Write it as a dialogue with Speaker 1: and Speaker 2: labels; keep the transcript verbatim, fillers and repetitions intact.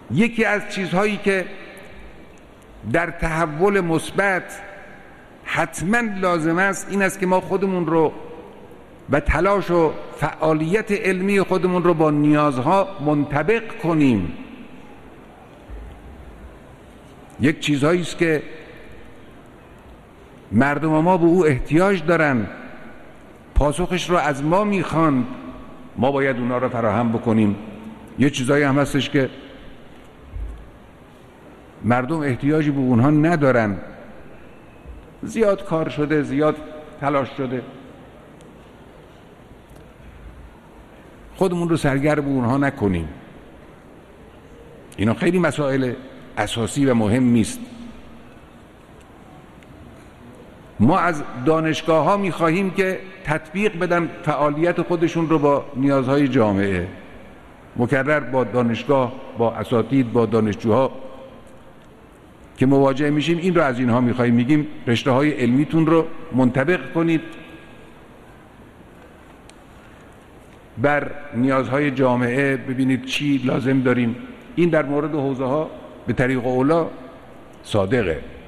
Speaker 1: یکی از چیزهایی که در تحول مثبت حتما لازم است این است که ما خودمون رو و تلاش و فعالیت علمی خودمون رو با نیازها منطبق کنیم. یک چیزهایی است که مردم ما به او احتیاج دارن، پاسخش رو از ما میخوان، ما باید اونا رو فراهم بکنیم. یه چیزایی هم هستش که مردم احتیاجی به اونها ندارن، زیاد کار شده، زیاد تلاش شده، خودمون رو سرگرم اونها نکنیم. اینا خیلی مسائل اساسی و مهمی است. ما از دانشگاه ها می خواهیم که تطبیق بدن فعالیت خودشون رو با نیازهای جامعه. مکرر با دانشگاه، با اساتید، با دانشجوها که مواجه میشیم این رو از اینها می خواهیم، میگیم رشته های علمیتون رو منطبق کنید بر نیازهای جامعه، ببینید چی لازم داریم. این در مورد حوزه ها به طریق اولا صادقه.